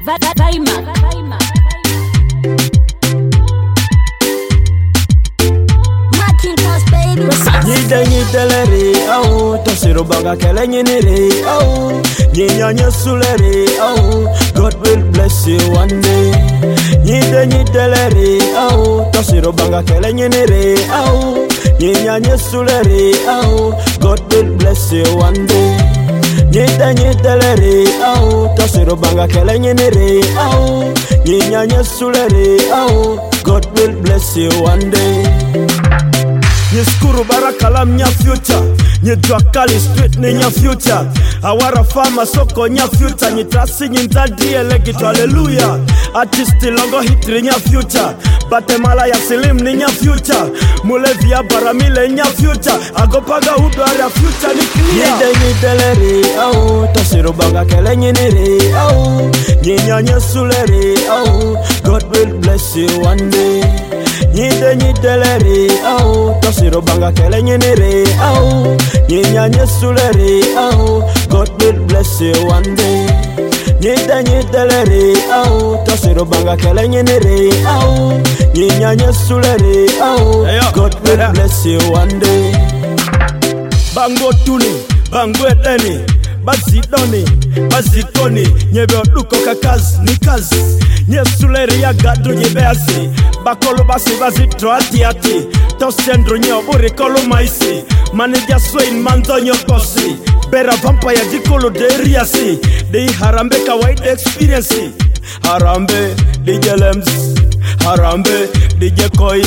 Nyideleri au tosiro baga kele nyiniri au nyinyanya suleri au God will bless you one day. Nyideleri au tosiro baga kele nyiniri au nyinyanya suleri au God will bless you one day. Nyideleri au tosiro baga kele nyiniri au nyinyanya suleri au God will bless you one day. Nyeskuru barakala mnya future Nyedwa kali street ni nya future Awara fama soko nya future Nyitrasi nyintadi elegito hallelujah Artisti longo hitri nya future Batemala ya silim ni nya future Mulevia baramile nya future Agopaga udwara future ni clear Nyideleri au Tosiro baga kele nyiniri au Nyinyanya suleri au God will bless you one day. Nyideleri au tosiro banga kele nyiniri au nyinyanye suleri au God will bless you one day. Nyideleri au tosiro banga kele nyiniri au nyinyanye suleri au God will bless you one day. Bango tuni, bango edeni, bazidoni, bazikoni, nyebe oduko kakazi ni kazi. Nyesuleri ya gadu nyebeasi Bakolo basi bazi troati ati Tosendro nye uri kolo maisi Manija swain manzo nyo kosi Bera vampa ya jikolo deriasi Di harambe kawaii experience Harambe DJ Lems Harambe DJ Koi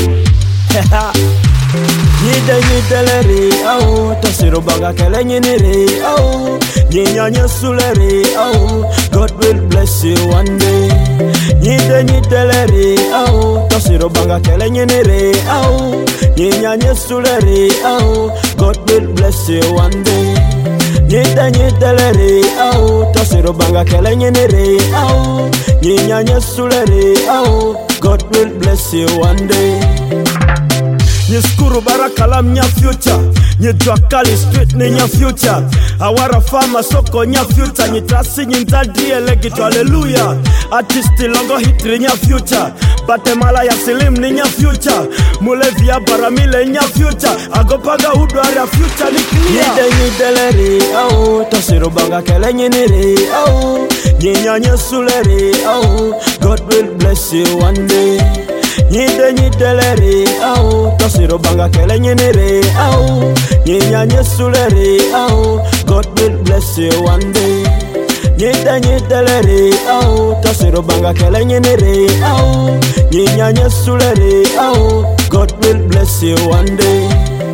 Nyideleri au tosiro baga kele nyiniri au nyinyanya suleri au God will bless you one day. Nyideleri au tosiro baga kele nyiniri au nyinyanya suleri au God will bless you one day. Nyideleri au tosiro baga kele nyiniri au nyinyanya suleri au God will bless you one day. Nyeskuru barakala mnya future Nyedwa kali street ni nya future Awara fama soko nya future Nyitrasi nyintadi elegito hallelujah Artisti longo hitri nya future Batemala ya silim ni nya future Mulevia baramile nya future Agopaga udwara future ni clear Nyideleri au tosiro banga kele nyiniri au nyinyanya suleri au God will bless you one day. Nyideleri au tosiro banga kele nyiniri au nyinyanye suleri au God will bless you one day. Nyideleri au tosiro banga kele nyiniri au nyinyanye suleri au God will bless you one day.